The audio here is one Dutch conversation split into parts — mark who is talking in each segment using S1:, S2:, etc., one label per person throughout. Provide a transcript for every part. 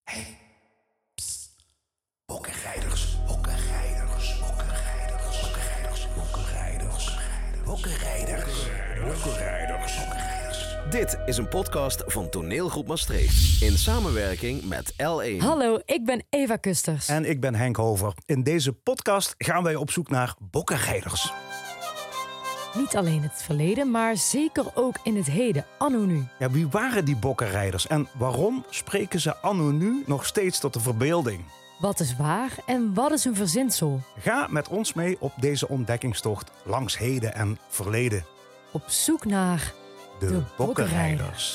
S1: Hey, psst. Bokkenrijders, bokkenrijders, bokkenrijders, bokkenrijders, bokkenrijders, bokkenrijders, bokkenrijders, bokkenrijders.
S2: Dit is een podcast van Toneelgroep Maastricht in samenwerking met L1.
S3: Hallo, ik ben Eva Kusters.
S4: En ik ben Henk Hover. In deze podcast gaan wij op zoek naar bokkenrijders.
S3: Niet alleen in het verleden, maar zeker ook in het heden, anno nu.
S4: Ja, wie waren die bokkenrijders en waarom spreken ze anno nu nog steeds tot de verbeelding?
S3: Wat is waar en wat is een verzinsel?
S4: Ga met ons mee op deze ontdekkingstocht langs heden en verleden.
S3: Op zoek naar
S4: De bokkenrijders.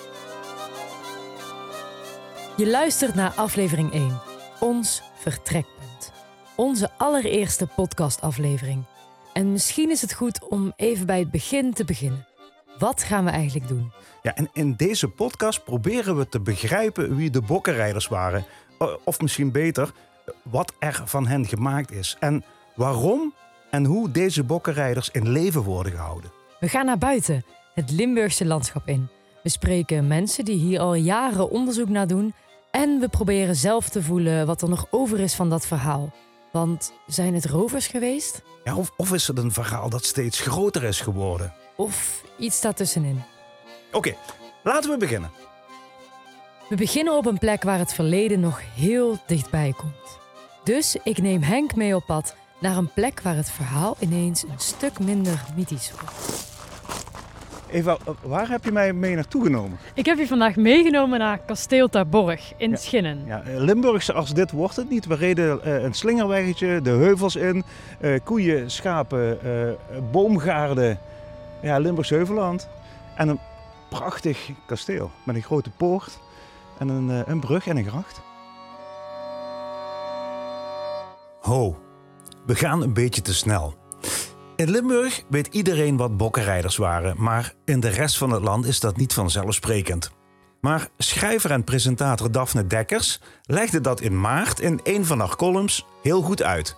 S3: Je luistert naar aflevering 1, ons vertrekpunt. Onze allereerste podcastaflevering. En misschien is het goed om even bij het begin te beginnen. Wat gaan we eigenlijk doen?
S4: Ja, en in deze podcast proberen we te begrijpen wie de bokkenrijders waren. Of misschien beter, wat er van hen gemaakt is. En waarom en hoe deze bokkenrijders in leven worden gehouden.
S3: We gaan naar buiten, het Limburgse landschap in. We spreken mensen die hier al jaren onderzoek naar doen. En we proberen zelf te voelen wat er nog over is van dat verhaal. Want zijn het rovers geweest?
S4: Ja, of is het een verhaal dat steeds groter is geworden?
S3: Of iets daartussenin?
S4: Oké, laten we beginnen.
S3: We beginnen op een plek waar het verleden nog heel dichtbij komt. Dus ik neem Henk mee op pad naar een plek waar het verhaal ineens een stuk minder mythisch wordt.
S4: Eva, waar heb je mij mee naartoe genomen?
S5: Ik heb je vandaag meegenomen naar Kasteel Terborg in
S4: Ja.
S5: Schinnen.
S4: Ja, Limburgse als dit wordt het niet. We reden een slingerweggetje, de heuvels in, koeien, schapen, boomgaarden. Ja, Limburgs Heuvelland. En een prachtig kasteel met een grote poort en een brug en een gracht. Ho, we gaan een beetje te snel. In Limburg weet iedereen wat bokkenrijders waren, maar in de rest van het land is dat niet vanzelfsprekend. Maar schrijver en presentator Daphne Dekkers legde dat in maart in een van haar columns heel goed uit.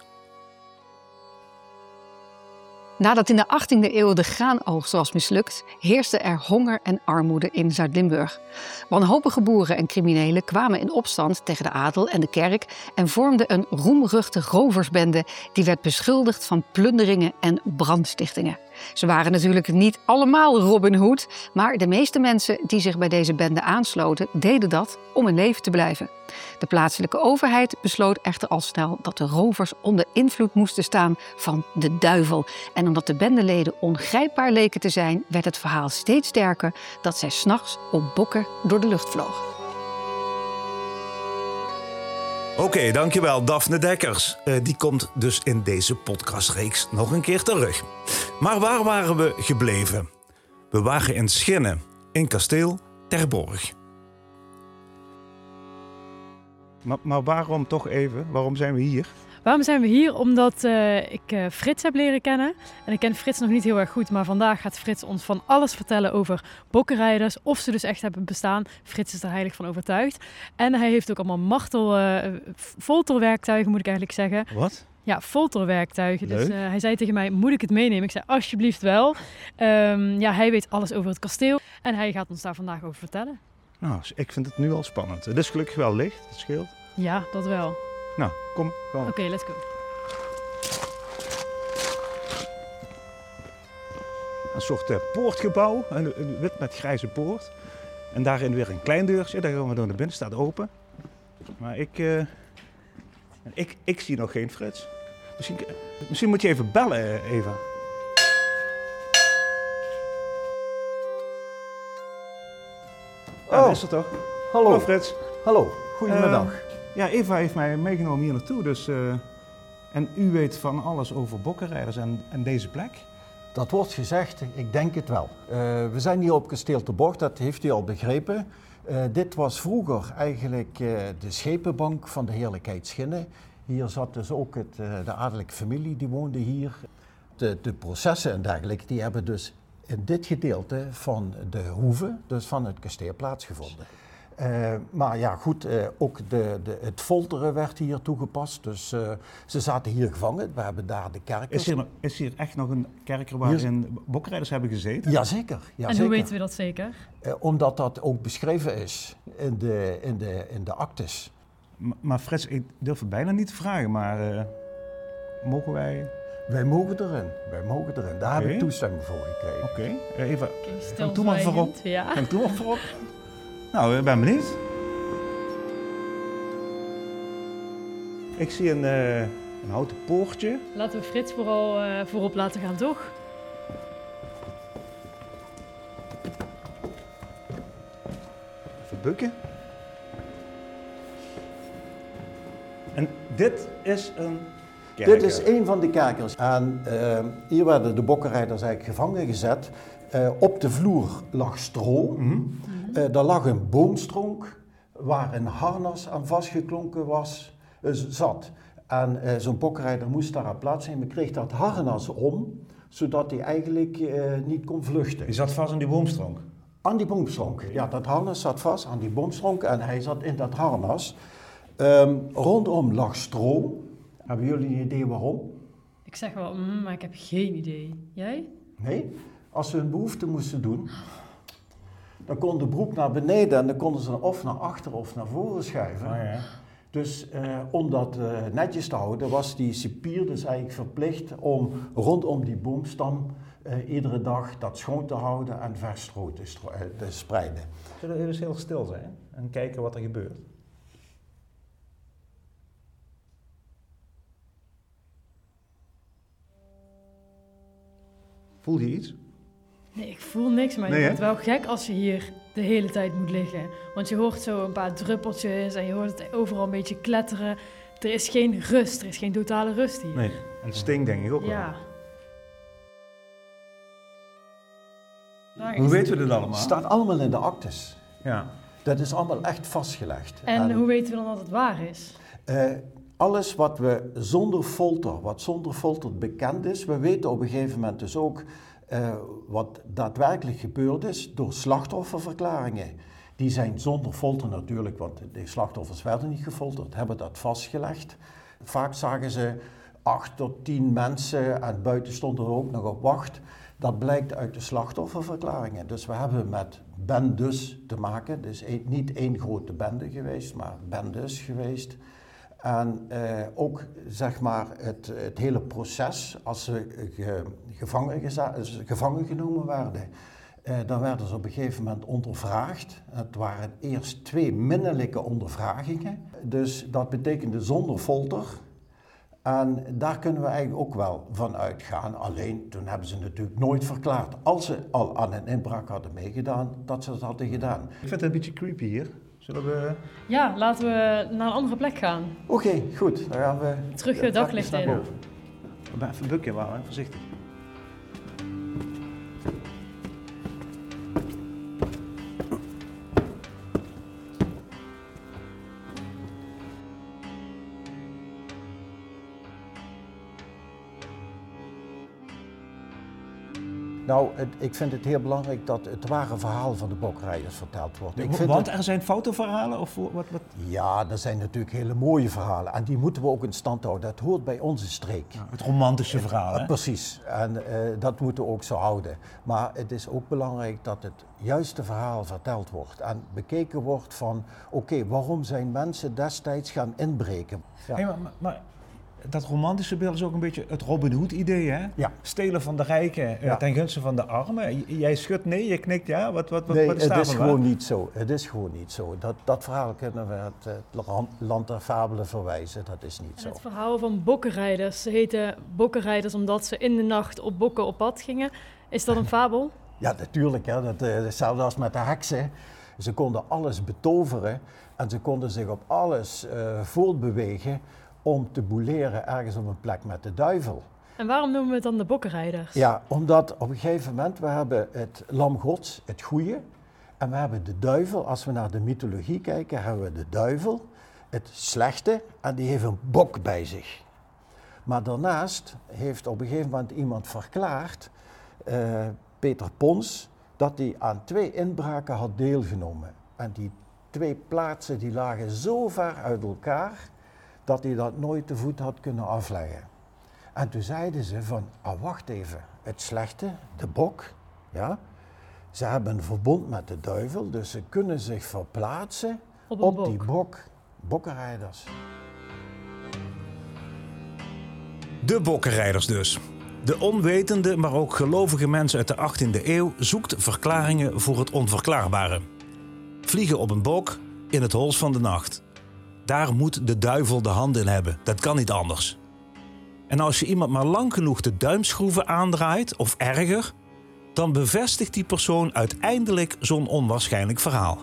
S6: Nadat in de 18e eeuw de graanoogst was mislukt, heerste er honger en armoede in Zuid-Limburg. Wanhopige boeren en criminelen kwamen in opstand tegen de adel en de kerk en vormden een roemruchte roversbende die werd beschuldigd van plunderingen en brandstichtingen. Ze waren natuurlijk niet allemaal Robin Hood, maar de meeste mensen die zich bij deze bende aansloten, deden dat om in leven te blijven. De plaatselijke overheid besloot echter al snel dat de rovers onder invloed moesten staan van de duivel. En omdat de bendeleden ongrijpbaar leken te zijn, werd het verhaal steeds sterker dat zij 's nachts op bokken door de lucht vlogen.
S4: Oké, dankjewel Daphne Dekkers. Die komt dus in deze podcastreeks nog een keer terug. Maar waar waren we gebleven? We waren in Schinnen, in kasteel Terborg. Maar waarom toch even? Waarom zijn we hier?
S5: Waarom zijn we hier? Omdat ik Frits heb leren kennen. En ik ken Frits nog niet heel erg goed, maar vandaag gaat Frits ons van alles vertellen over bokkenrijders. Of ze dus echt hebben bestaan. Frits is er heilig van overtuigd. En hij heeft ook allemaal folterwerktuigen, moet ik eigenlijk zeggen.
S4: Wat?
S5: Ja, folterwerktuigen.
S4: Leuk.
S5: Dus hij zei tegen mij, moet ik het meenemen? Ik zei, alsjeblieft wel. Hij weet alles over het kasteel. En hij gaat ons daar vandaag over vertellen.
S4: Nou, ik vind het nu al spannend. Het is gelukkig wel licht, het scheelt.
S5: Ja, dat wel.
S4: Nou, kom, gewoon.
S5: Oké, let's go.
S4: Een soort poortgebouw, een wit met grijze poort. En daarin weer een klein deurtje, daar gaan we door naar binnen, staat open. Maar ik zie nog geen Frits. Misschien moet je even bellen, Eva. Ja, dat is er toch? Hallo Frits.
S7: Hallo, goedemiddag.
S4: Ja, Eva heeft mij meegenomen hier naartoe. Dus, en u weet van alles over bokkenrijders en deze plek?
S7: Dat wordt gezegd, ik denk het wel. We zijn hier op Kasteel Terborg, dat heeft u al begrepen. Dit was vroeger eigenlijk de schepenbank van de heerlijkheid Schinnen. Hier zat dus ook de adellijke familie, die woonde hier. De processen en dergelijke, die hebben dus in dit gedeelte van de hoeve, dus van het kasteel, plaatsgevonden. Maar ja, goed, ook het folteren werd hier toegepast. Dus ze zaten hier gevangen. We hebben daar de kerkers.
S4: Is hier echt nog een kerker waarin bokkenrijders hebben gezeten?
S7: Jazeker.
S5: En hoe weten we dat zeker?
S7: Omdat dat ook beschreven is in de actes.
S4: Maar Frits, ik durf het bijna niet te vragen, maar mogen wij...
S7: Wij mogen erin. Daar heb ik toestemming voor gekregen.
S4: Oké, even...
S5: Stilzwijgend,
S4: Doe maar voorop.
S5: Ja.
S4: Doe maar voorop. Nou, ik ben benieuwd. Ik zie een houten poortje.
S5: Laten we Frits vooral voorop laten gaan, toch?
S4: Even bukken. En dit is een kerker.
S7: Dit is een van de kerkers. En hier werden de bokkenrijders eigenlijk gevangen gezet. Op de vloer lag stro. Daar lag een boomstronk waar een harnas aan vastgeklonken zat. En zo'n bokkenrijder moest daar aan plaatsnemen, kreeg dat harnas om, zodat hij eigenlijk niet kon vluchten.
S4: Die zat vast aan die boomstronk.
S7: Aan die boomstronk. Ja, dat harnas zat vast aan die boomstronk en hij zat in dat harnas. Rondom lag stro. Hebben jullie een idee waarom?
S5: Ik zeg wel, maar ik heb geen idee. Jij?
S7: Nee? Als ze hun behoefte moesten doen, dan kon de broek naar beneden en dan konden ze of naar achter of naar voren schuiven.
S4: Oh, ja.
S7: Dus om dat netjes te houden was die cipier dus eigenlijk verplicht om rondom die boomstam iedere dag dat schoon te houden en vers stro te spreiden.
S4: Zullen we even heel stil zijn en kijken wat er gebeurt? Voel je iets?
S5: Nee, ik voel niks, maar je wordt wel gek als je hier de hele tijd moet liggen. Want je hoort zo een paar druppeltjes en je hoort het overal een beetje kletteren. Er is geen rust, er is geen totale rust hier.
S4: Nee, en het stinkt denk ik ook
S5: Ja.
S4: wel. Hoe weten we dit allemaal?
S7: Het staat allemaal in de actes.
S4: Ja.
S7: Dat is allemaal echt vastgelegd.
S5: En hoe weten we dan dat het waar is?
S7: Alles wat zonder folter bekend is, we weten op een gegeven moment dus ook wat daadwerkelijk gebeurd is door slachtofferverklaringen. Die zijn zonder folter natuurlijk, want de slachtoffers werden niet gefolterd, hebben dat vastgelegd. Vaak zagen ze 8 tot 10 mensen en buiten stonden er ook nog op wacht. Dat blijkt uit de slachtofferverklaringen. Dus we hebben met bendes te maken. Het is niet één grote bende geweest, maar bendes geweest. En ook zeg maar het hele proces, als ze gevangen genomen werden, dan werden ze op een gegeven moment ondervraagd. Het waren eerst 2 minnelijke ondervragingen, dus dat betekende zonder folter. En daar kunnen we eigenlijk ook wel van uitgaan. Alleen toen hebben ze natuurlijk nooit verklaard, als ze al aan een inbraak hadden meegedaan, dat ze dat hadden gedaan.
S4: Ik vind het een beetje creepy hier. Zullen we...
S5: Ja, laten we naar een andere plek gaan.
S7: Oké, goed. Dan gaan we
S5: terug het daglicht in.
S4: Even bukken, maar voorzichtig.
S7: Nou, ik vind het heel belangrijk dat het ware verhaal van de bokrijders verteld wordt.
S4: Want er zijn fotoverhalen? Of wat?
S7: Ja, er zijn natuurlijk hele mooie verhalen en die moeten we ook in stand houden. Dat hoort bij onze streek.
S4: Ja, het romantische verhaal, hè?
S7: Precies, en dat moeten we ook zo houden. Maar het is ook belangrijk dat het juiste verhaal verteld wordt en bekeken wordt van, oké, waarom zijn mensen destijds gaan inbreken? Ja.
S4: Hey, maar dat romantische beeld is ook een beetje het Robin Hood idee, hè?
S7: Ja.
S4: Stelen van de rijken ten gunste van de armen. Jij schudt nee, je knikt ja. Wat
S7: nee,
S4: is daar
S7: het is gewoon niet zo. Het is gewoon niet zo. Dat verhaal kunnen we het land der fabelen verwijzen. Dat is niet zo.
S5: Het verhaal van bokkenrijders. Ze heten bokkenrijders omdat ze in de nacht op bokken op pad gingen. Is dat een fabel?
S7: Ja, natuurlijk. Hè. Hetzelfde als met de heksen. Ze konden alles betoveren en ze konden zich op alles voortbewegen om te boeleren ergens op een plek met de duivel.
S5: En waarom noemen we het dan de bokkenrijders?
S7: Ja, omdat op een gegeven moment, we hebben het lam gods, het goede, en we hebben de duivel. Als we naar de mythologie kijken, hebben we de duivel, het slechte, en die heeft een bok bij zich. Maar daarnaast heeft op een gegeven moment iemand verklaard, Peter Pons, dat hij aan 2 inbraken had deelgenomen. En die 2 plaatsen die lagen zo ver uit elkaar, dat hij dat nooit te voet had kunnen afleggen. En toen zeiden ze van, wacht even, het slechte, de bok, ja, Ze hebben een verbond met de duivel, dus ze kunnen zich verplaatsen
S5: Op
S7: op
S5: een
S7: die
S5: bok.
S7: bokkenrijders.
S4: De bokkenrijders dus. De onwetende, maar ook gelovige mens uit de 18e eeuw zoekt verklaringen voor het onverklaarbare. Vliegen op een bok in het hols van de nacht. Daar moet de duivel de hand in hebben. Dat kan niet anders. En als je iemand maar lang genoeg de duimschroeven aandraait, of erger, dan bevestigt die persoon uiteindelijk zo'n onwaarschijnlijk verhaal.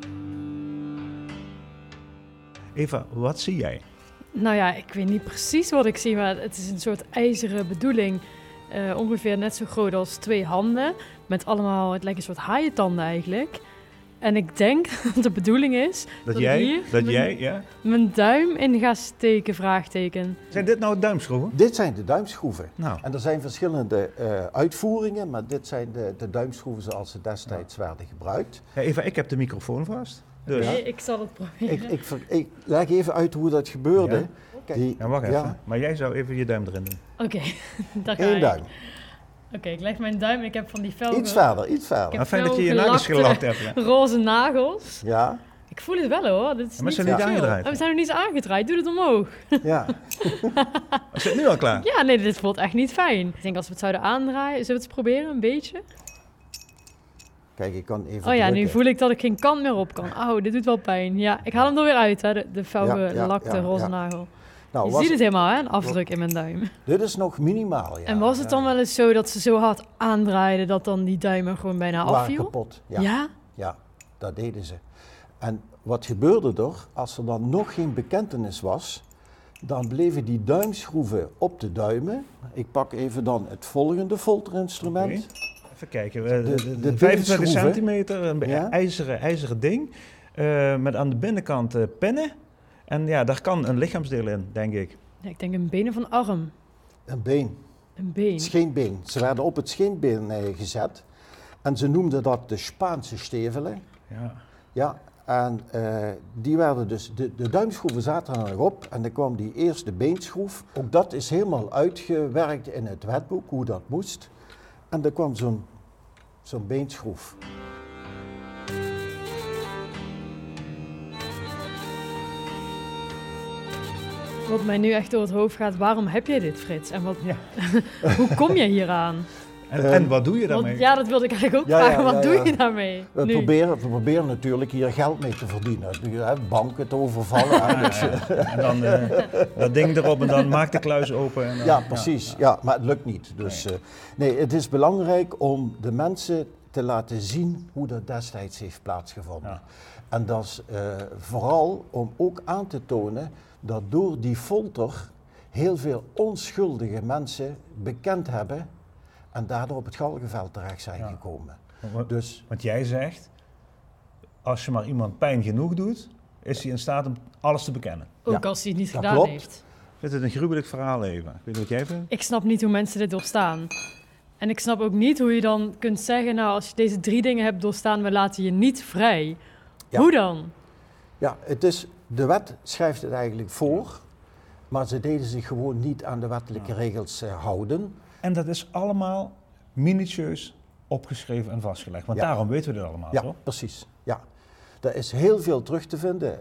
S4: Eva, wat zie jij?
S5: Nou ja, ik weet niet precies wat ik zie, maar het is een soort ijzeren bedoeling. Ongeveer net zo groot als 2 handen. Met allemaal, het lijkt een soort haaientanden eigenlijk. En ik denk dat de bedoeling is dat
S4: jij,
S5: mijn duim in ga steken, vraagteken.
S4: Zijn dit nou duimschroeven?
S7: Dit zijn de duimschroeven.
S4: Nou.
S7: En er zijn verschillende uitvoeringen, maar dit zijn de duimschroeven zoals ze destijds werden gebruikt.
S4: Ja, Eva, ik heb de microfoon vast. Dus.
S5: Nee, ik zal het proberen.
S7: Ik leg even uit hoe dat gebeurde.
S4: Ja.
S7: Kijk,
S4: Ja, wacht even. Maar jij zou even je duim erin doen.
S5: Oké, daar ga
S7: 1
S5: ik.
S7: duim.
S5: Oké, ik leg mijn duim. Ik heb van die fel...
S7: Iets verder.
S5: heb
S4: Fijn dat je je
S5: gelakte
S4: nagels gelakt hebt. Ja.
S5: roze nagels.
S7: Ja,
S5: Ik voel het wel hoor. Dit is
S4: Maar ze zijn niet
S5: veel.
S4: aangedraaid.
S5: Oh, we zijn nog niet eens aangedraaid. Doe het omhoog.
S7: ja.
S4: Is het nu al klaar?
S5: Ja, nee, dit voelt echt niet fijn. Ik denk als we het zouden aandraaien, zullen we het eens proberen, een beetje?
S7: Kijk, ik kan even
S5: Oh ja, nu
S7: drukken.
S5: voel ik dat ik geen kant meer op kan. Auw, dit doet wel pijn. Ja, ik haal hem er weer uit, hè, de felgelakte roze nagel.
S7: Nou,
S5: Je ziet het helemaal, hè, een afdruk in mijn duim.
S7: Dit is nog minimaal, ja.
S5: En was het dan wel eens zo dat ze zo hard aandraaiden dat dan die duim er gewoon bijna
S7: Waren
S5: afviel?
S7: kapot.
S5: Ja?
S7: Ja, dat deden ze. En wat gebeurde er? Als er dan nog geen bekentenis was, dan bleven die duimschroeven op de duimen. Ik pak even dan het volgende folterinstrument.
S4: Oké. Even kijken.
S7: de
S4: 25
S7: beenschroeven.
S4: centimeter, een
S7: Ja.
S4: ijzeren ding. Met aan de binnenkant pinnen. En ja, daar kan een lichaamsdeel in, denk ik.
S5: Ja, ik denk een been of een arm.
S7: Een been,
S5: Een been.
S7: scheenbeen. Ze werden op het scheenbeen gezet. En ze noemden dat de Spaanse stevelen.
S4: Ja.
S7: Ja, en die werden dus, de duimschroeven zaten er nog op en dan kwam die eerste beenschroef. Ook dat is helemaal uitgewerkt in het wetboek, hoe dat moest. En er kwam zo'n beenschroef.
S5: Wat mij nu echt door het hoofd gaat, waarom heb jij dit, Frits? En wat,
S4: Ja.
S5: hoe kom je hieraan?
S4: En wat doe je daarmee?
S5: Want, ja, dat wilde ik eigenlijk ook
S7: Ja,
S5: vragen.
S7: ja,
S5: Wat
S7: ja,
S5: doe
S7: ja.
S5: je daarmee?
S7: We
S5: nu?
S7: proberen natuurlijk hier geld mee te verdienen. Banken te overvallen. hè, dus,
S4: En dan dat ding erop en dan maak de kluis open. En dan,
S7: ja, precies. Ja, maar het lukt niet. Dus nee, het is belangrijk om de mensen te laten zien hoe dat destijds heeft plaatsgevonden.
S4: Ja.
S7: En dat is vooral om ook aan te tonen dat door die folter heel veel onschuldige mensen bekend hebben en daardoor op het galgenveld terecht zijn
S4: Ja.
S7: gekomen.
S4: Want-
S7: Dus
S4: Want jij zegt, als je maar iemand pijn genoeg doet, is hij in staat om alles te bekennen.
S5: Ook
S7: Ja,
S5: als hij het niet
S7: dat
S5: gedaan
S7: klopt.
S5: heeft.
S4: Dit is een gruwelijk verhaal, Eva. Ik weet niet wat jij vindt.
S5: Ik snap niet hoe mensen dit doorstaan. En ik snap ook niet hoe je dan kunt zeggen, nou, als je deze 3 dingen hebt doorstaan, we laten je niet vrij.
S7: Ja.
S5: Hoe dan?
S7: ja, de wet schrijft het eigenlijk voor, maar ze deden zich gewoon niet aan de wettelijke regels houden.
S4: En dat is allemaal minutieus opgeschreven en vastgelegd. Want
S7: Ja.
S4: daarom weten we dit allemaal,
S7: Ja,
S4: toch?
S7: precies. Ja. Er is heel veel terug te vinden.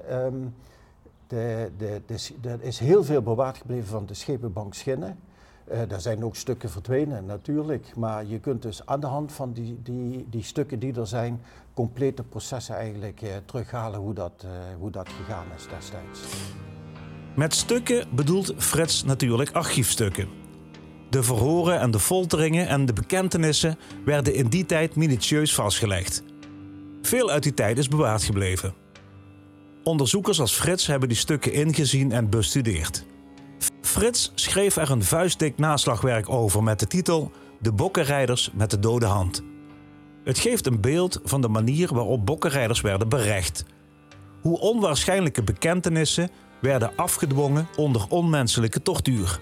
S7: Er is heel veel bewaard gebleven van de schepenbank Schinnen. Daar zijn ook stukken verdwenen natuurlijk, maar je kunt dus aan de hand van die stukken die er zijn, complete processen eigenlijk terughalen hoe dat gegaan is destijds.
S4: Met stukken bedoelt Frits natuurlijk archiefstukken. De verhoren en de folteringen en de bekentenissen werden in die tijd minutieus vastgelegd. Veel uit die tijd is bewaard gebleven. Onderzoekers als Frits hebben die stukken ingezien en bestudeerd. Frits schreef er een vuistdik naslagwerk over met de titel De bokkenrijders met de dode hand. Het geeft een beeld van de manier waarop bokkenrijders werden berecht. Hoe onwaarschijnlijke bekentenissen werden afgedwongen onder onmenselijke tortuur.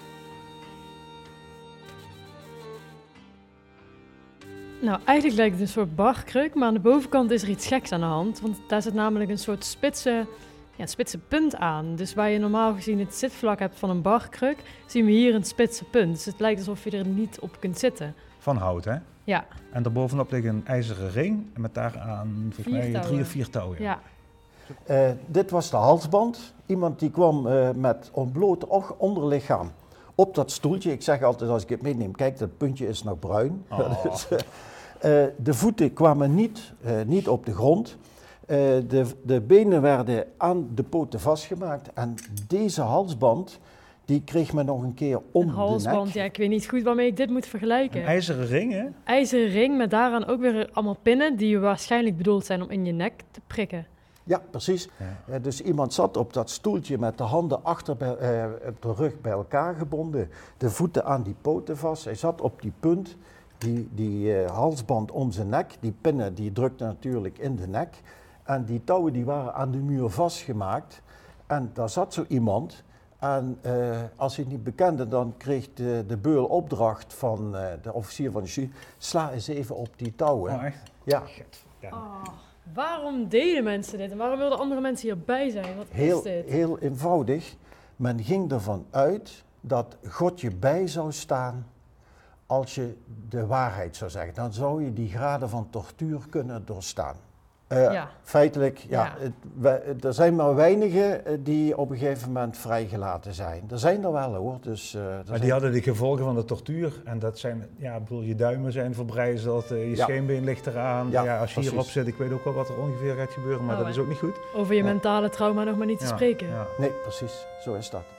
S5: Nou, eigenlijk lijkt het een soort barkruk, maar aan de bovenkant is er iets geks aan de hand. Want daar zit namelijk een soort spitse punt aan. Dus waar je normaal gezien het zitvlak hebt van een barkruk, zien we hier een spitse punt. Dus het lijkt alsof je er niet op kunt zitten.
S4: Van hout, hè?
S5: Ja.
S4: En daarbovenop ligt een ijzeren ring met daaraan volgens mij 3 of 4 touwen.
S5: Ja.
S7: Dit was de halsband. Iemand die kwam met ontbloot onderlichaam op dat stoeltje. Ik zeg altijd als ik het meeneem, kijk, dat puntje is nog bruin.
S4: Oh.
S7: De voeten kwamen niet op de grond. De benen werden aan de poten vastgemaakt. En deze halsband, die kreeg men nog een keer om
S5: Een halsband,
S7: de nek.
S5: ja, ik weet niet goed waarmee ik dit moet vergelijken.
S4: Een ijzeren ring, hè?
S5: IJzeren ring met daaraan ook weer allemaal pinnen die waarschijnlijk bedoeld zijn om in je nek te prikken.
S7: Ja, precies.
S4: Ja.
S7: Dus iemand zat op dat stoeltje met de handen achter op de rug bij elkaar gebonden. De voeten aan die poten vast. Hij zat op die punt, die halsband om zijn nek. Die pinnen die drukten natuurlijk in de nek. En die touwen die waren aan de muur vastgemaakt. En daar zat zo iemand. En als hij het niet bekende, dan kreeg de beul opdracht van de officier van de jury. Sla eens even op die touwen.
S4: Oh, echt?
S7: Ja.
S4: Ja.
S5: Oh, waarom deden mensen dit en waarom wilden andere mensen hierbij zijn? Wat is dit?
S7: Heel eenvoudig. Men ging ervan uit dat God je bij zou staan als je de waarheid zou zeggen. Dan zou je die graden van tortuur kunnen doorstaan.
S5: Ja.
S7: Feitelijk,
S5: Ja.
S7: er zijn maar weinigen die op een gegeven moment vrijgelaten zijn. Er zijn er wel hoor. Dus,
S4: Maar die hadden de gevolgen van de tortuur. En dat zijn, ja, ik bedoel, je duimen zijn verbrijzeld, je scheenbeen ligt eraan.
S7: Ja,
S4: Ja, als je
S7: precies.
S4: hierop zit, ik weet ook wel wat er ongeveer gaat gebeuren, maar
S5: Oh,
S4: dat is ook niet goed.
S5: Over je mentale trauma nog maar niet te
S4: Ja,
S5: spreken.
S4: ja.
S7: Nee, precies. Zo is dat.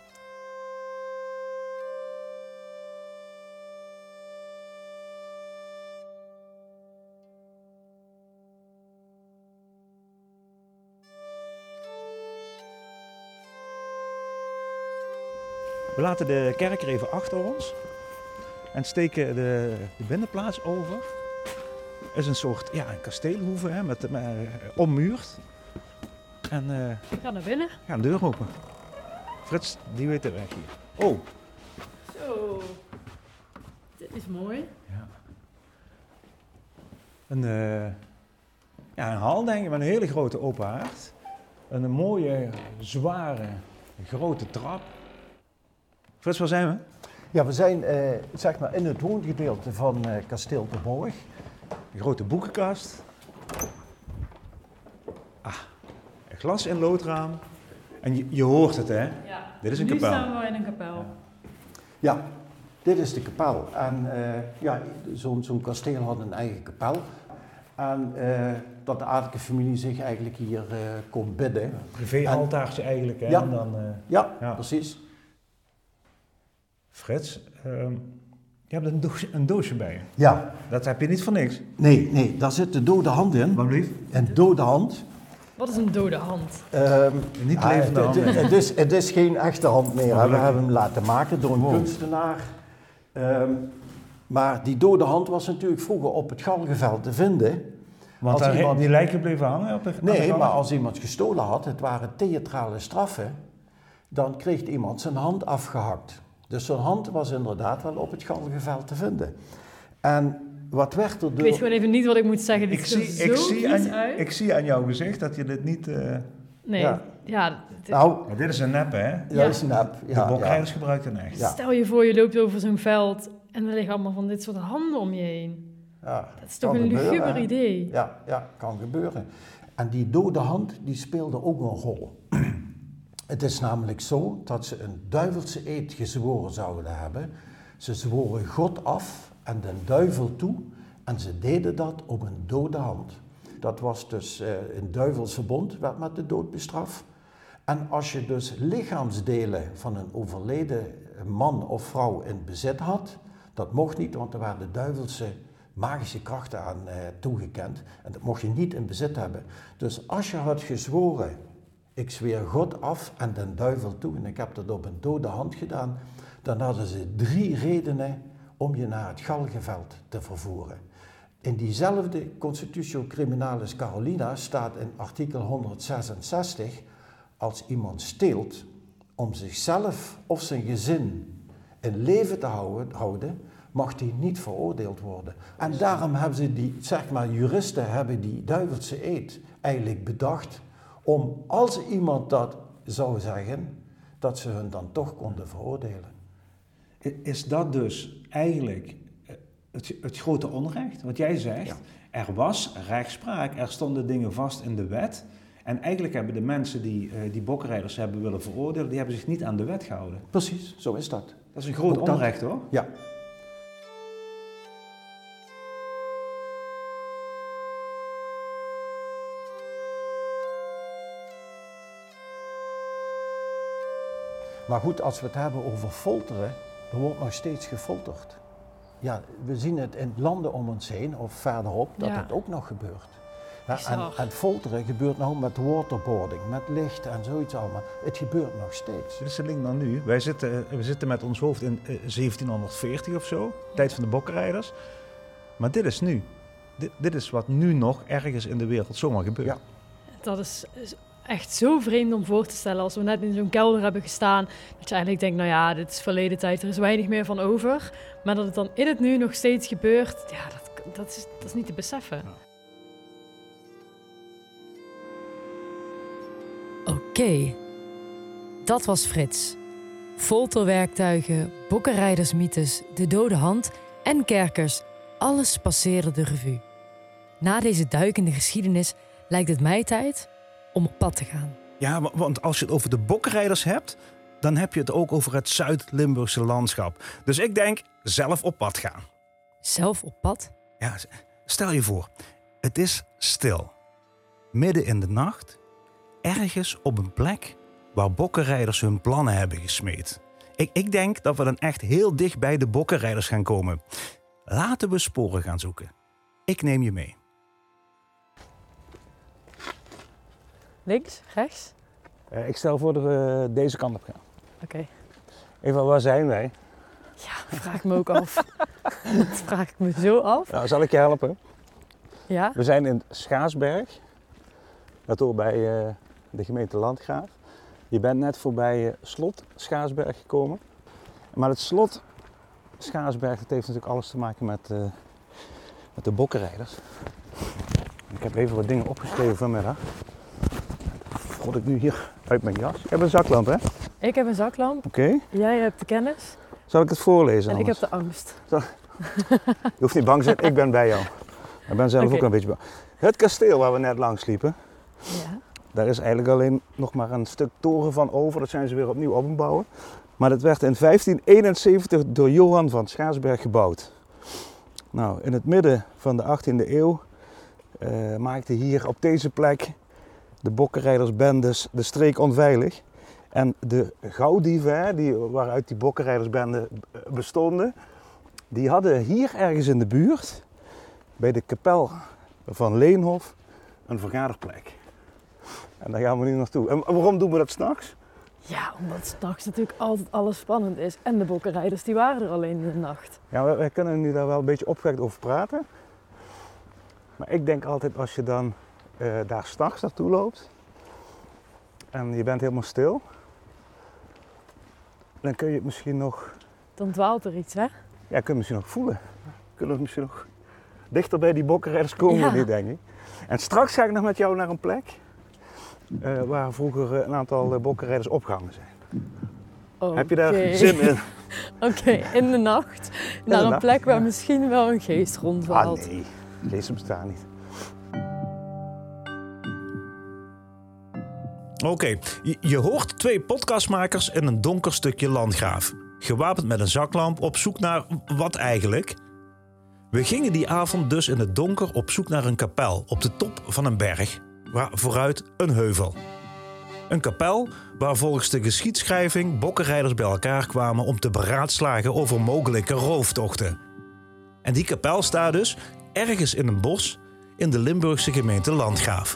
S4: We laten de kerk er even achter ons en steken de binnenplaats over. Het is een soort een kasteelhoeve hè, met ommuurd. En
S5: Ik ga naar binnen.
S4: ga een deur open. Frits, die weet de weg hier. Oh,
S5: Zo. Dit is mooi.
S4: een hal denk ik met een hele grote open haard. Een mooie, zware, grote trap. Frits, waar zijn we?
S7: Ja, we zijn zeg maar in het woongedeelte van Kasteel de Borg.
S4: Een grote boekenkast. Een glas- en loodraam. En je hoort het, hè?
S5: Ja.
S4: Dit is een
S5: Nu
S4: kapel.
S5: staan we in een kapel.
S7: Ja, dit is de kapel. En zo'n kasteel had een eigen kapel. En dat de adellijke familie zich eigenlijk hier kon bidden.
S4: Privé-altaartje eigenlijk, hè?
S7: Ja.
S4: En dan,
S7: Ja,
S4: Ja.
S7: precies.
S4: Frits, je hebt een doosje bij je.
S7: Ja,
S4: Dat heb je niet voor niks.
S7: nee, daar zit de dode hand in.
S4: Wat blieft?
S7: Een dode hand.
S5: Wat is een dode hand?
S4: Niet levende hand.
S7: Het is geen echte hand meer.
S4: Oh,
S7: We hebben hem laten maken door een
S4: Wow.
S7: kunstenaar. Maar die dode hand was natuurlijk vroeger op het galgenveld te vinden.
S4: Want
S7: Als iemand-
S4: die lijken bleven hangen op de
S7: Nee, maar als iemand gestolen had, het waren theatrale straffen, dan kreeg iemand zijn hand afgehakt. Dus zijn hand was inderdaad wel op het galgenveld te vinden. En wat werd er
S5: Ik
S7: door...
S5: weet gewoon even niet wat ik moet zeggen. Dit
S4: Ik
S5: ziet er zo vies uit.
S4: ik zie aan jouw gezicht dat je dit niet...
S5: Nee,
S7: Ja.
S5: ja.
S7: Nou,
S4: Maar dit is een nep, hè?
S7: dat is nep.
S4: De bokrijders gebruiken het echt.
S7: Ja.
S5: Stel je voor, je loopt over zo'n veld en er liggen allemaal van dit soort handen om je heen.
S7: Ja,
S5: Dat is toch
S7: kan
S5: een
S7: gebeuren,
S5: luguber
S7: hè?
S5: idee.
S7: Ja, kan gebeuren. En die dode hand, die speelde ook een rol. Het is namelijk zo dat ze een duivelse eed gezworen zouden hebben. Ze zworen God af en den duivel toe en ze deden dat op een dode hand. Dat was dus een duivelsverbond, werd met de dood bestraft. En als je dus lichaamsdelen van een overleden man of vrouw in bezit had, dat mocht niet, want er waren duivelse magische krachten aan toegekend. En dat mocht je niet in bezit hebben. Dus als je had gezworen, ik zweer God af en den duivel toe, en ik heb dat op een dode hand gedaan, dan hadden ze 3 redenen om je naar het galgenveld te vervoeren. In diezelfde Constitutio Criminalis Carolina staat in artikel 166, als iemand steelt om zichzelf of zijn gezin in leven te houden, mag die niet veroordeeld worden. En daarom hebben ze juristen hebben die duivelse eed eigenlijk bedacht om, als iemand dat zou zeggen, dat ze hun dan toch konden veroordelen.
S4: Is dat dus eigenlijk
S8: het grote onrecht. Wat jij zegt, er was rechtspraak, er stonden dingen vast in de wet. En eigenlijk hebben de mensen die bokkenrijders hebben willen veroordelen, die hebben zich niet aan de wet gehouden.
S7: Precies, zo is dat.
S8: Dat is een groot
S7: Ook
S8: onrecht, hoor.
S7: Ja. Maar goed, als we het hebben over folteren, er wordt nog steeds gefolterd. Ja, we zien het in landen om ons heen of verderop dat het ook nog gebeurt. Ja, en folteren gebeurt nou met waterboarding, met licht en zoiets allemaal. Het gebeurt nog steeds.
S4: Dit is de link naar nu. We zitten met ons hoofd in 1740 of zo, tijd van de bokkenrijders. Maar dit is nu. Dit is wat nu nog ergens in de wereld zomaar gebeurt.
S7: Ja.
S5: Dat is echt zo vreemd om voor te stellen als we net in zo'n kelder hebben gestaan. Dat je eigenlijk denkt, nou ja, dit is verleden tijd, er is weinig meer van over. Maar dat het dan in het nu nog steeds gebeurt, ja, dat is niet te beseffen.
S4: Ja.
S3: Oké, dat was Frits. Folterwerktuigen, bokkenrijdersmythes, de dode hand en kerkers, alles passeerde de revue. Na deze duik in de geschiedenis lijkt het mij tijd om op pad te gaan.
S4: Ja, want als je het over de bokkenrijders hebt, dan heb je het ook over het Zuid-Limburgse landschap. Dus ik denk, zelf op pad gaan.
S3: Zelf op pad?
S4: Ja, stel je voor, het is stil. Midden in de nacht, ergens op een plek waar bokkenrijders hun plannen hebben gesmeed. Ik denk dat we dan echt heel dicht bij de bokkenrijders gaan komen. Laten we sporen gaan zoeken. Ik neem je mee.
S5: Links, rechts?
S8: Ik stel voor dat we deze kant op gaan.
S5: Oké.
S8: Even, waar zijn wij?
S5: Ja, vraag ik me ook af. Dat vraag ik me zo af.
S8: Nou, zal ik je helpen?
S5: Ja?
S8: We zijn in Schaarsberg. Dat hoort bij de gemeente Landgraaf. Je bent net voorbij slot Schaarsberg gekomen. Maar het slot Schaarsberg, dat heeft natuurlijk alles te maken met de bokkenrijders. Ik heb even wat dingen opgeschreven vanmiddag. Frot ik nu hier uit mijn jas. Ik heb een zaklamp, hè?
S5: Ik heb een zaklamp.
S8: Oké.
S5: Jij hebt de kennis.
S8: Zal ik het voorlezen?
S5: En
S8: anders?
S5: ik heb de angst.
S8: Je hoeft niet bang te zijn, ik ben bij jou. Ik ben zelf ook een beetje bang. Het kasteel waar we net langs liepen,
S5: Ja.
S8: daar is eigenlijk alleen nog maar een stuk toren van over. Dat zijn ze weer opnieuw op aan bouwen. Maar dat werd in 1571 door Johan van Schaarsberg gebouwd. Nou, in het midden van de 18e eeuw maakte hier op deze plek de bokkenrijdersbendes de streek onveilig. En de gauwdieven, waaruit die bokkenrijdersbenden bestonden, die hadden hier ergens in de buurt, bij de kapel van Leenhof, een vergaderplek. En daar gaan we nu naartoe. En waarom doen we dat 's nachts?
S5: Ja, omdat 's nachts natuurlijk altijd alles spannend is. En de bokkenrijders die waren er alleen in de nacht.
S8: Ja, wij kunnen nu daar wel een beetje opgewekt over praten. Maar ik denk altijd als je dan daar 's nachts naartoe loopt en je bent helemaal stil, dan kun je het misschien nog...
S5: Dan dwaalt er iets, hè?
S8: Ja, kun je het misschien nog voelen. Kunnen we misschien nog dichter bij die bokkenrijders komen,
S5: Ja.
S8: nu, denk ik. En straks ga ik nog met jou naar een plek waar vroeger een aantal bokkenrijders opgehangen zijn. Heb je daar zin in?
S5: Oké, in de nacht. Naar een plek waar misschien wel een geest rondwaalt.
S8: Ah nee, deze bestaan niet.
S4: Oké, je hoort twee podcastmakers in een donker stukje Landgraaf. Gewapend met een zaklamp op zoek naar wat eigenlijk? We gingen die avond dus in het donker op zoek naar een kapel op de top van een berg, waar vooruit een heuvel. Een kapel waar volgens de geschiedschrijving bokkenrijders bij elkaar kwamen om te beraadslagen over mogelijke rooftochten. En die kapel staat dus ergens in een bos in de Limburgse gemeente Landgraaf.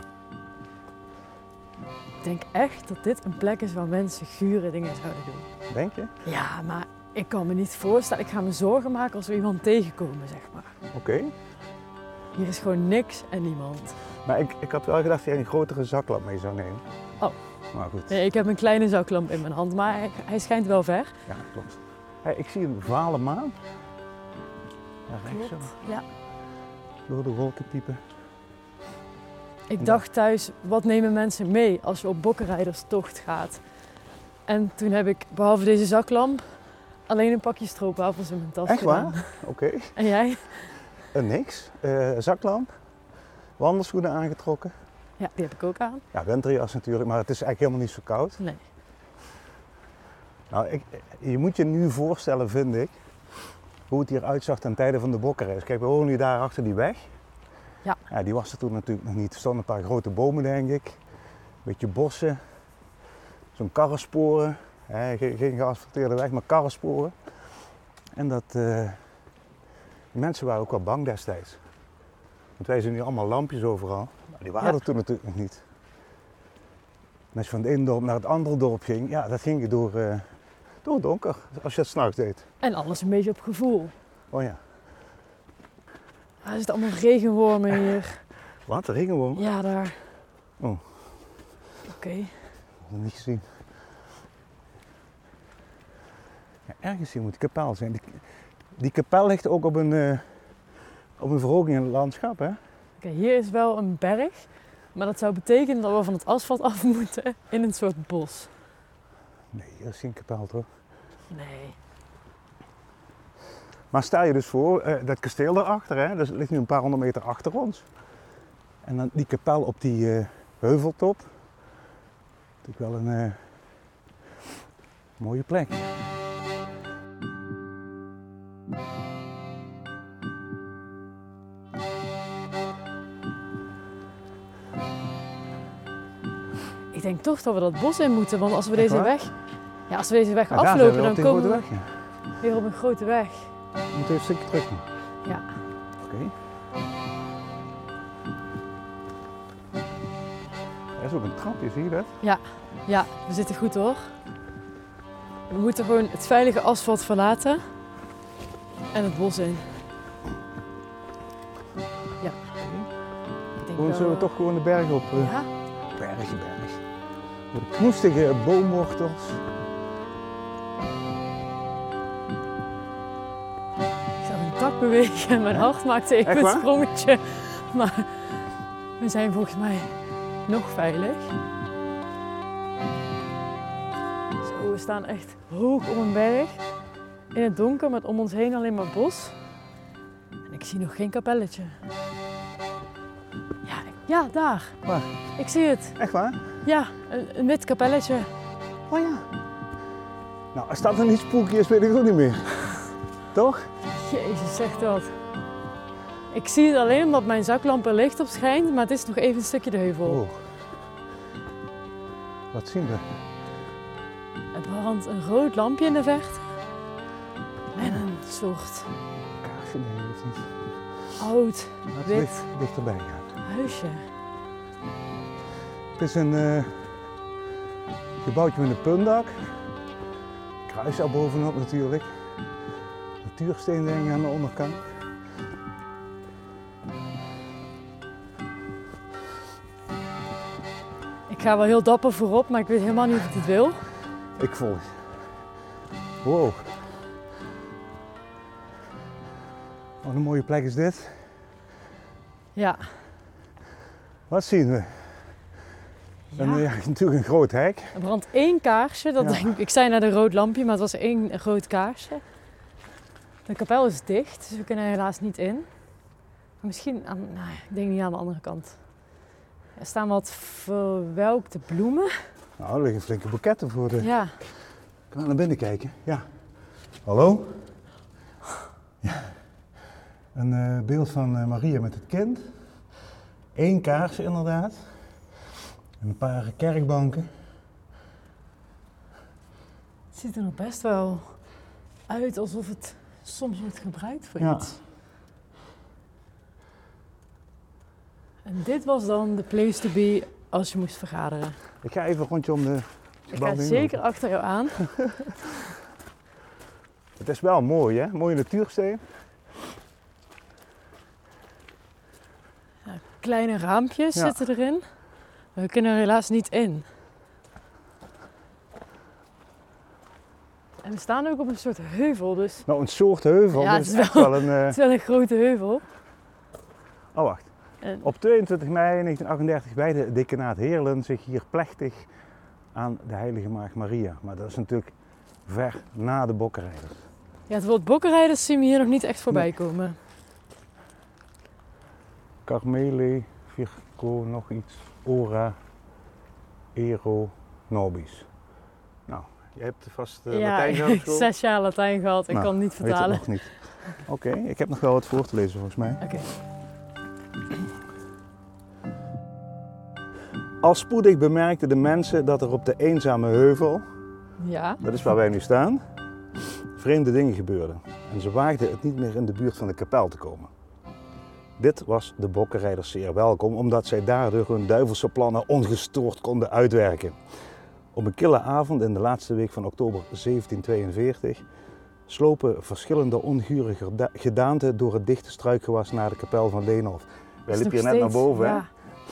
S5: Ik denk echt dat dit een plek is waar mensen gure dingen zouden doen.
S8: Denk je?
S5: Ja, maar ik kan me niet voorstellen. Ik ga me zorgen maken als we iemand tegenkomen, zeg maar.
S8: Oké.
S5: Hier is gewoon niks en niemand.
S8: Maar ik had wel gedacht dat jij een grotere zaklamp mee zou nemen.
S5: Oh.
S8: Maar goed.
S5: Nee, ik heb een kleine zaklamp in mijn hand, maar hij schijnt wel ver.
S8: Ja, klopt. Hey, ik zie een vale maan. Ja, rechts zo.
S5: Ja.
S8: Door de wolken piepen.
S5: Ik dacht thuis, wat nemen mensen mee als je op bokkenrijderstocht gaat? En toen heb ik, behalve deze zaklamp, Alleen een pakje stroopwafels in mijn tas
S8: Echt
S5: gedaan.
S8: waar? Oké.
S5: En jij?
S8: Niks. Zaklamp. Wandelschoenen aangetrokken.
S5: Ja, die heb ik ook aan.
S8: Ja, winterjas natuurlijk, maar het is eigenlijk helemaal niet zo koud.
S5: Nee.
S8: Nou, je moet je nu voorstellen, vind ik, hoe het hier uitzag ten tijde van de bokkenreis. Kijk, we wonen nu daar achter die weg.
S5: Ja.
S8: Die was er toen natuurlijk nog niet. Er stonden een paar grote bomen, denk ik. Een beetje bossen. Zo'n karrensporen. Geen geasfalteerde weg, maar karrensporen. En de mensen waren ook wel bang destijds. Want wij zien nu allemaal lampjes overal. Maar die waren er toen natuurlijk nog niet. En als je van het ene dorp naar het andere dorp ging, ja, dat ging je door het donker. Als je het 's nachts deed.
S5: En alles een beetje op gevoel.
S8: Oh ja.
S5: Er zitten allemaal regenwormen hier.
S8: Wat? De regenworm?
S5: Ja, daar.
S8: Oh.
S5: Oké.
S8: Dat heb ik niet gezien. Ja, ergens hier moet de kapel zijn. Die kapel ligt ook op een verhoging in het landschap, hè?
S5: Oké, hier is wel een berg. Maar dat zou betekenen dat we van het asfalt af moeten in een soort bos.
S8: Nee, hier is geen kapel, toch?
S5: Nee.
S8: Maar stel je dus voor, dat kasteel daarachter, hè? Dat ligt nu een paar honderd meter achter ons. En dan die kapel op die heuveltop. Natuurlijk wel een mooie plek.
S5: Ik denk toch dat we dat bos in moeten, want als we
S8: Echt
S5: deze
S8: waar?
S5: weg... Ja, als we deze weg
S8: Ja, daar
S5: aflopen,
S8: zijn we
S5: dan
S8: op die
S5: komen
S8: grote
S5: we
S8: weg, ja.
S5: weer op een grote weg.
S8: We moeten even een stukje terug doen.
S5: Ja.
S8: Oké. Er is ook een trapje, zie je dat?
S5: Ja, we zitten goed hoor. We moeten gewoon het veilige asfalt verlaten en het bos in. Ja. Ik denk
S8: Gewoon, zullen we toch gewoon de berg op?
S5: Ja?
S8: Berg. Door de knoestige boomwortels.
S5: Ik zag een tak bewegen en mijn hart maakte even
S8: Echt
S5: een
S8: waar?
S5: sprongetje. Maar we zijn volgens mij nog veilig. Zo, we staan echt hoog op een berg. In het donker met om ons heen alleen maar bos. En ik zie nog geen kapelletje. Ja, daar.
S8: Waar?
S5: Ik zie het.
S8: Echt waar?
S5: Ja, een wit kapelletje.
S8: Oh ja. Nou, als dat dan niet spooky is, weet ik ook niet meer. Toch?
S5: Jezus, zeg dat. Ik zie het alleen omdat mijn zaklamp er licht op schijnt, maar het is nog even een stukje de heuvel.
S8: Oh. Wat zien we?
S5: Er brandt een rood lampje in de verte. En een soort
S8: Kaarsje? Nee, dat is niet.
S5: oud,
S8: Laten we
S5: wit
S8: dichterbij gaan.
S5: huisje.
S8: Het is een gebouwtje met een puntdak. Kruis daar bovenop natuurlijk. Natuursteen denk ik aan de onderkant.
S5: Ik ga wel heel dapper voorop, maar ik weet helemaal niet of ik dit wil.
S8: Ik volg. Wow. Wat een mooie plek is dit.
S5: Ja.
S8: Wat zien we? Natuurlijk een groot hek.
S5: Er brandt één kaarsje. Dat denk ik zei naar een rood lampje, maar het was één rood kaarsje. De kapel is dicht, dus we kunnen er helaas niet in. Maar misschien, ik denk niet aan de andere kant. Er staan wat verwelkte bloemen.
S8: Nou, er liggen flinke boeketten voor de...
S5: Ja.
S8: Kan we naar binnen kijken? Ja. Hallo? Ja. Een beeld van Maria met het kind. Eén kaarsje inderdaad. En een paar kerkbanken.
S5: Het ziet er nog best wel uit alsof het soms wordt gebruikt voor
S8: Ja.
S5: iets. En dit was dan de place to be als je moest vergaderen.
S8: Ik ga even een rondje om de
S5: Ik ga zeker achter jou aan.
S8: Het is wel mooi, hè? Mooie natuursteen.
S5: Ja, kleine raampjes zitten erin. We kunnen er helaas niet in. En we staan ook op een soort heuvel, dus
S8: Nou, een soort heuvel.
S5: Ja,
S8: dat
S5: het
S8: is
S5: is
S8: echt
S5: wel-
S8: wel een...
S5: het is wel een grote heuvel.
S8: Oh, wacht.
S5: En
S8: Op 22 mei 1938 wijde het decanaat Heerlen zich hier plechtig aan de heilige maagd Maria. Maar dat is natuurlijk ver na de bokkenrijders.
S5: Ja, het woord bokkenrijders zien we hier nog niet echt voorbij komen.
S8: Carmele, Virgo, nog iets. Ora, Ero, Nobis. Nou, jij hebt vast Latijn gehad op school?
S5: 6 jaar Latijn gehad. Ik kan het niet vertalen.
S8: Weet het nog niet. Oké, ik heb nog wel wat voor te lezen volgens mij.
S5: Oké.
S8: Al spoedig bemerkten de mensen dat er op de eenzame heuvel,
S5: Ja.
S8: dat is waar wij nu staan, vreemde dingen gebeurden. En ze waagden het niet meer in de buurt van de kapel te komen. Dit was de bokkenrijders zeer welkom, omdat zij daardoor hun duivelse plannen ongestoord konden uitwerken. Op een kille avond in de laatste week van oktober 1742 slopen verschillende ongure gedaanten door het dichte struikgewas naar de kapel van Leenhof. Wij liepen hier net naar boven,
S5: ja.
S8: hè?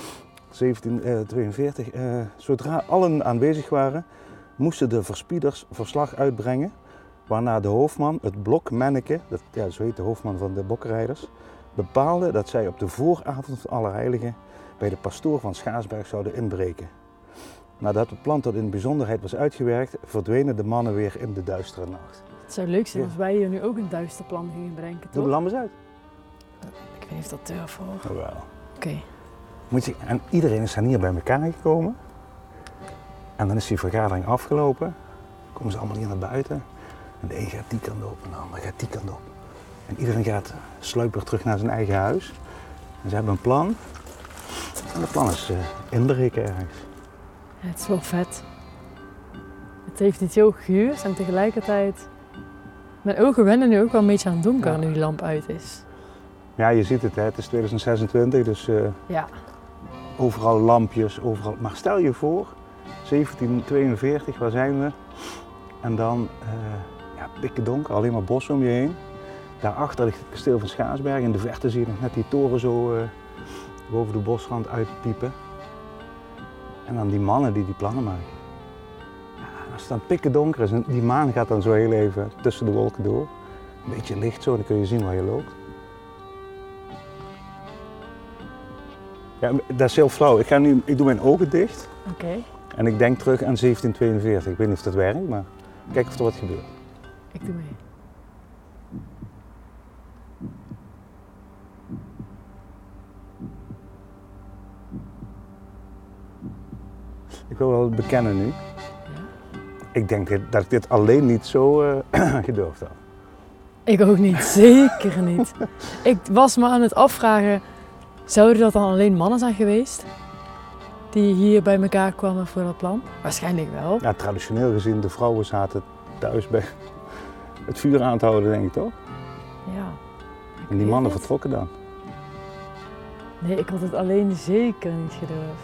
S8: 1742. Zodra allen aanwezig waren, moesten de verspieders verslag uitbrengen, waarna de hoofdman, het blok Menneke, zo heet de hoofdman van de bokkenrijders, bepaalde dat zij op de vooravond van Allerheiligen bij de pastoor van Schaarsberg zouden inbreken. Nadat het plan tot in bijzonderheid was uitgewerkt, verdwenen de mannen weer in de duistere nacht.
S5: Het zou leuk zijn als wij hier nu ook een duister plan gingen bedenken,
S8: Doe
S5: toch?
S8: de lam eens uit.
S5: Ik weet niet of dat durf hoor.
S8: Jawel.
S5: Oké.
S8: En iedereen is dan hier bij elkaar gekomen. En dan is die vergadering afgelopen. Dan komen ze allemaal hier naar buiten. En de een gaat die kant op en de ander gaat die kant op. En iedereen gaat sluiperig terug naar zijn eigen huis. En ze hebben een plan. En dat plan is inbreken ergens.
S5: Ja, het is wel vet. Het heeft iets heel guurs en tegelijkertijd... Mijn ogen wennen nu ook wel een beetje aan het donker nu die lamp uit is.
S8: Ja, je ziet het, hè. Het is 2026, dus
S5: Ja.
S8: overal lampjes, overal. Maar stel je voor, 1742, waar zijn we? En dan pikken donker, alleen maar bos om je heen. Daarachter ligt het kasteel van Schaarsberg. In de verte zie je nog net die toren zo boven de bosrand uitpiepen. En dan die mannen die plannen maken. Ja, als het dan pikken donker is en die maan gaat dan zo heel even tussen de wolken door. Een beetje licht zo, dan kun je zien waar je loopt. Ja, dat is heel flauw. Ik doe mijn ogen dicht.
S5: Oké.
S8: En ik denk terug aan 1742. Ik weet niet of dat werkt, maar kijk of er wat gebeurt.
S5: Ik doe mee.
S8: Ik wil wel bekennen nu. Ik denk dat ik dit alleen niet zo gedurfd had.
S5: Ik ook niet, zeker niet. Ik was me aan het afvragen, zouden dat dan alleen mannen zijn geweest? Die hier bij elkaar kwamen voor dat plan? Waarschijnlijk wel.
S8: Ja, traditioneel gezien, de vrouwen zaten thuis bij het vuur aan te houden, denk ik toch?
S5: Ja.
S8: En die mannen vertrokken dan.
S5: Nee, ik had het alleen zeker niet gedurfd.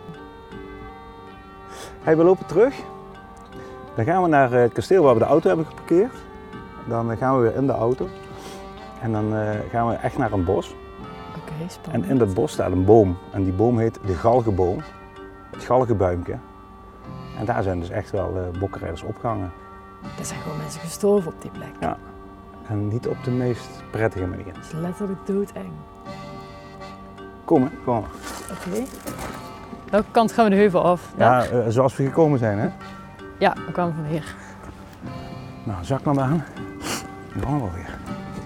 S8: Hey, we lopen terug. Dan gaan we naar het kasteel waar we de auto hebben geparkeerd. Dan gaan we weer in de auto. En dan gaan we echt naar een bos.
S5: Oké, spannend.
S8: En in dat bos staat een boom. En die boom heet de galgenboom. Het galgenbuimke. En daar zijn dus echt wel bokkenrijders opgehangen.
S5: Er zijn gewoon mensen gestorven op die plek.
S8: Ja. En niet op de meest prettige manier.
S5: Het is letterlijk doodeng.
S8: Kom hè, gewoon.
S5: Oké. Welke kant gaan we de heuvel af?
S8: Ja, zoals we gekomen zijn hè.
S5: Ja, we kwamen van hier.
S8: Nou, zaklamp aan. Dan gaan we wel weer.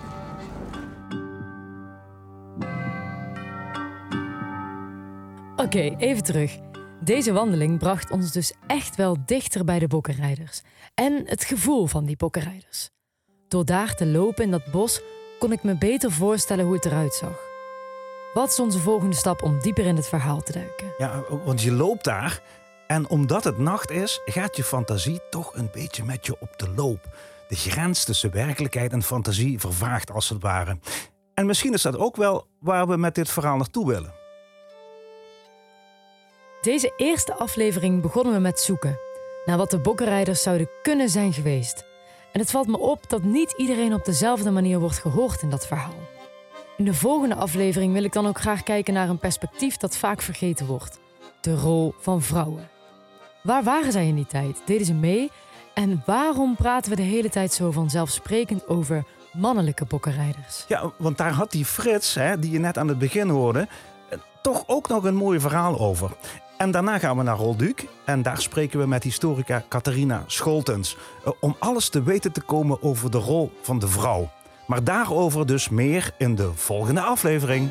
S3: Oké, even terug. Deze wandeling bracht ons dus echt wel dichter bij de bokkenrijders. En het gevoel van die bokkenrijders. Door daar te lopen in dat bos kon ik me beter voorstellen hoe het eruit zag. Wat is onze volgende stap om dieper in het verhaal te duiken?
S4: Ja, want je loopt daar en omdat het nacht is, gaat je fantasie toch een beetje met je op de loop. De grens tussen werkelijkheid en fantasie vervaagt als het ware. En misschien is dat ook wel waar we met dit verhaal naartoe willen.
S3: Deze eerste aflevering begonnen we met zoeken naar wat de bokkenrijders zouden kunnen zijn geweest. En het valt me op dat niet iedereen op dezelfde manier wordt gehoord in dat verhaal. In de volgende aflevering wil ik dan ook graag kijken naar een perspectief dat vaak vergeten wordt. De rol van vrouwen. Waar waren zij in die tijd? Deden ze mee? En waarom praten we de hele tijd zo vanzelfsprekend over mannelijke bokkenrijders?
S4: Ja, want daar had die Frits, die je net aan het begin hoorde, toch ook nog een mooi verhaal over. En daarna gaan we naar Rolduc en daar spreken we met historica Catharina Scholtens. Om alles te weten te komen over de rol van de vrouw. Maar daarover dus meer in de volgende aflevering.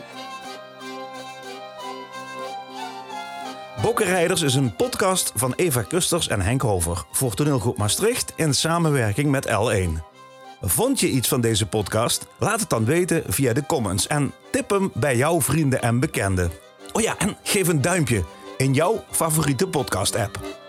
S4: Bokkenrijders is een podcast van Eva Kusters en Henk Hover voor Toneelgroep Maastricht in samenwerking met L1. Vond je iets van deze podcast? Laat het dan weten via de comments en tip hem bij jouw vrienden en bekenden. Oh ja, en geef een duimpje in jouw favoriete podcast-app.